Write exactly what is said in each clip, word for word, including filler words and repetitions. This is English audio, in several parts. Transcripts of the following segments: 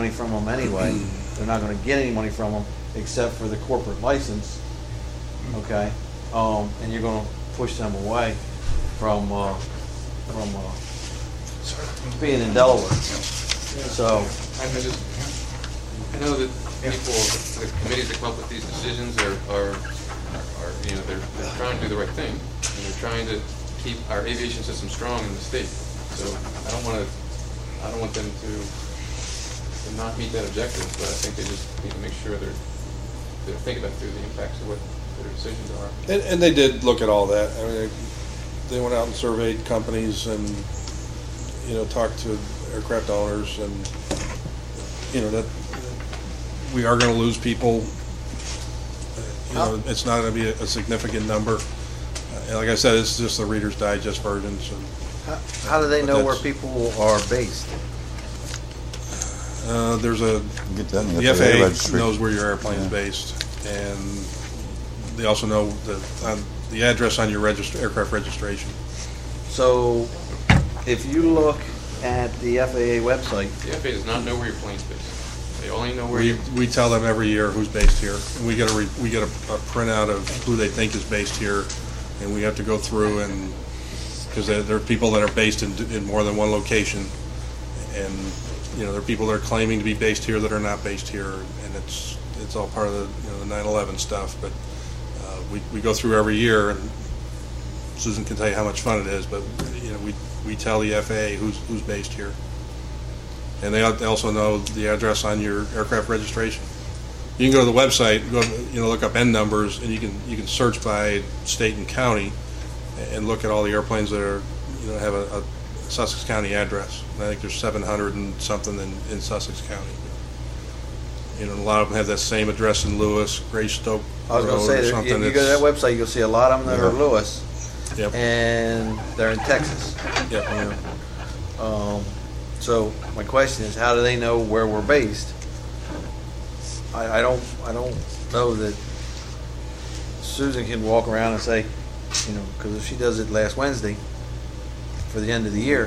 money from them anyway. They're not going to get any money from them except for the corporate license. Okay, um, and you're going to push them away from uh, from uh, being in Delaware. So I just, I know that people, the committees that come up with these decisions are, are, are you know, they're, they're trying to do the right thing, and they're trying to keep our aviation system strong in the state. So I don't want to, I don't want them to, to not meet that objective, but I think they just need to make sure they're, they're thinking about through the impacts of what their decisions are. And, and they did look at all that. I mean, they went out and surveyed companies and, you know, talked to aircraft owners, and, you know, that we are going to lose people. You know, it's not going to be a, a significant number. Uh, like I said, it's just the Reader's Digest version. So, how, how do they but know where people are based? Uh, there's a Get that in the F A A registration. knows where your airplane is Yeah. based, and they also know the on the address on your regist- aircraft registration. So if you look at the F A A website, The F A A does not know where your plane's based. They only know where We you. we tell them every year who's based here, and we get a re, we get a, a printout of who they think is based here, and we have to go through and because there, there are people that are based in in more than one location, and you know there are people that are claiming to be based here that are not based here, and it's it's all part of the you know the nine eleven stuff. But uh, we we go through every year, and Susan can tell you how much fun it is. But you know we we tell the F A A who's who's based here. And they also know the address on your aircraft registration. You can go to the website, go you know look up N numbers, and you can you can search by state and county, and look at all the airplanes that are you know have a, a Sussex County address. And I think there's seven hundred and something in, in Sussex County. You know, a lot of them have that same address in Lewis, Greystoke I was going Road to or say, that something. you, you go to that website, you'll see a lot of them that are Yeah. Lewis, Yep. and they're in Texas. Yep. You know. Um, so my question is, how do they know where we're based? I, I don't, I don't know that Susan can walk around and say, you know, because if she does it last Wednesday for the end of the year,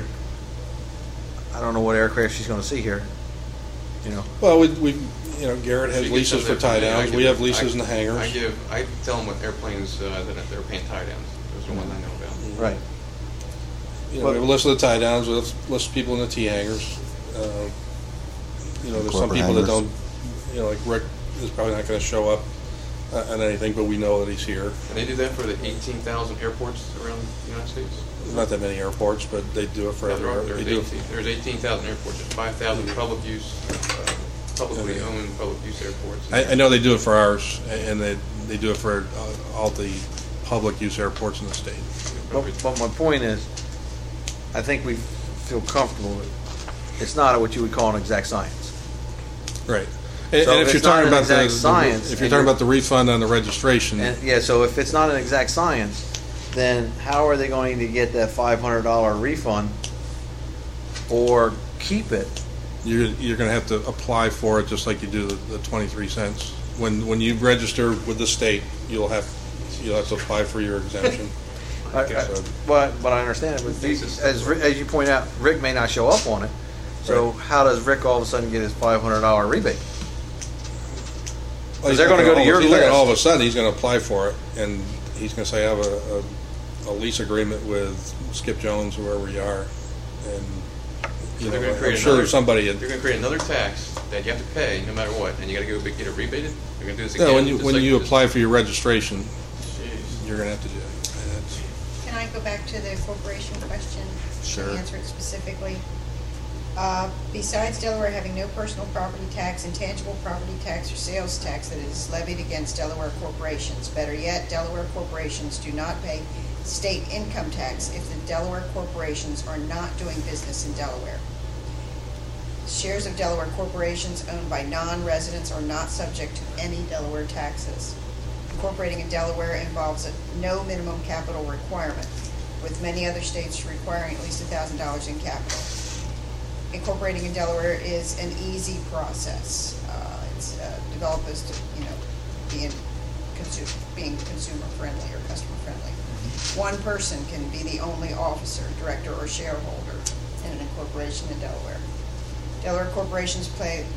I don't know what aircraft she's going to see here. You know. Well, we, we you know Garrett has She leases gets for them there tie me. I downs. give We have them- leases I- in the hangars. I give, I tell them what airplanes uh, that they're paying tie downs. Those are the ones I know about. Right. You know, we have a list of the tie downs, we have a list of people in the T hangars. Uh, you know, there's some Corporate people that hangars. don't, you know, like Rick is probably not going to show up uh, on anything, but we know that he's here. And they do that for the eighteen thousand airports around the United States? There's not that many airports, but they do it for Yeah, there are. everywhere. There's They do it- eighteen, there's eighteen thousand airports, there's five thousand public use, uh, publicly Yeah. owned public use airports. I, I know they do it for ours, and they they do it for uh, all the public use airports in the state. But, but my point is, I think we feel comfortable with it's not what you would call an exact science. Right. And, So and if if you're it's not talking an about the, exact science, the if you're and talking you're- about the refund on the registration, And yeah, so if it's not an exact science, then how are they going to get that five hundred dollar refund or keep it? you're you're going to have to apply for it just like you do the, the twenty-three cents. When when you register with the state, you'll have you'll have to apply for your exemption. I- I- So- But but I understand it. But these- as Ri- as you point out, Rick may not show up on it. So Right. how does Rick all of a sudden get his five hundred dollar rebate? Well, he's they're not gonna go to all- your he's not gonna list. all of a sudden he's going to apply for it, and he's going to say I have a, a, a lease agreement with Skip Jones, whoever you are, and you They're know, gonna I'm create sure another- somebody. They're Had, going to create another tax that you have to pay no matter what, and you got to go get it rebated? They're going to do this again? no, when you just when like you this- apply for your registration, Jeez. you're going to have to do it. And that's- Can I go back to the corporation question? Sure. And answer it specifically. Uh, Besides Delaware having no personal property tax, intangible property tax, or sales tax that is levied against Delaware corporations, better yet, Delaware corporations do not pay state income tax if the Delaware corporations are not doing business in Delaware. Shares of Delaware corporations owned by non-residents are not subject to any Delaware taxes. Incorporating in Delaware involves a no minimum capital requirement, with many other states requiring at least one thousand dollars in capital. Incorporating in Delaware is an easy process. Uh, it's uh, developed as to, you know, being, consumer, being consumer friendly or customer friendly. One person can be the only officer, director, or shareholder in an incorporation in Delaware. Delaware corporations pay